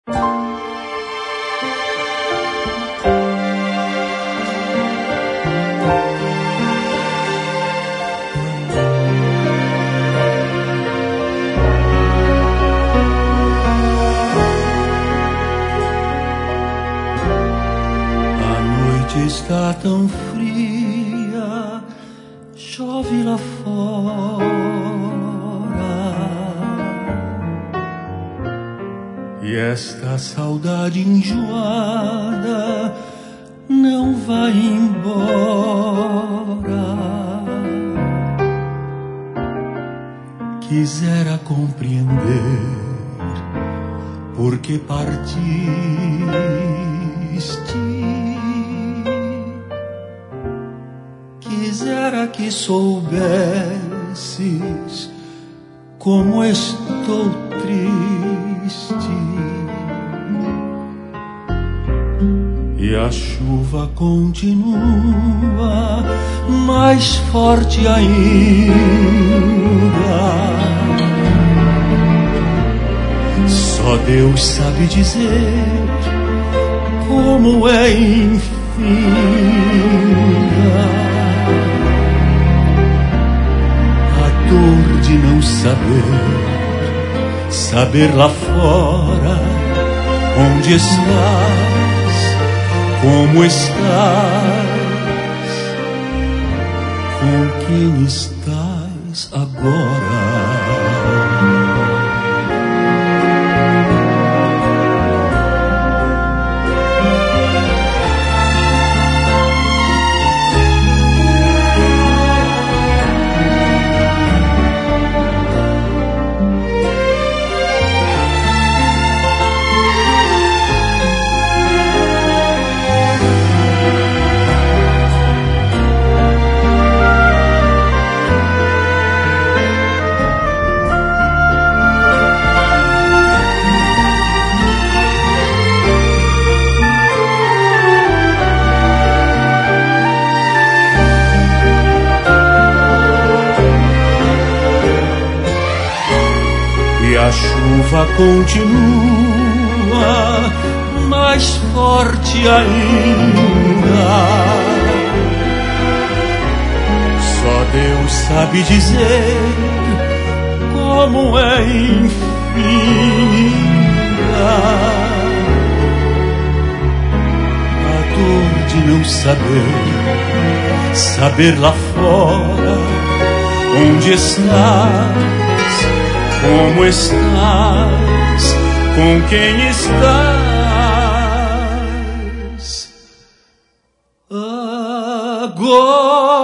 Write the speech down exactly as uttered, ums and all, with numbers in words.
Está tão fria, chove lá fora, e esta saudade enjoada não vai embora. Quisera compreender por que partiste, quisera que soubesses como estou triste. E a chuva continua mais forte ainda. Só Deus sabe dizer como é infinda dor de não saber, saber lá fora onde estás, como estás, com quem estás agora. A chuva continua mais forte ainda. Só Deus sabe dizer como é infinita a dor de não saber, saber lá fora onde estás, como estás, com quem estás agora.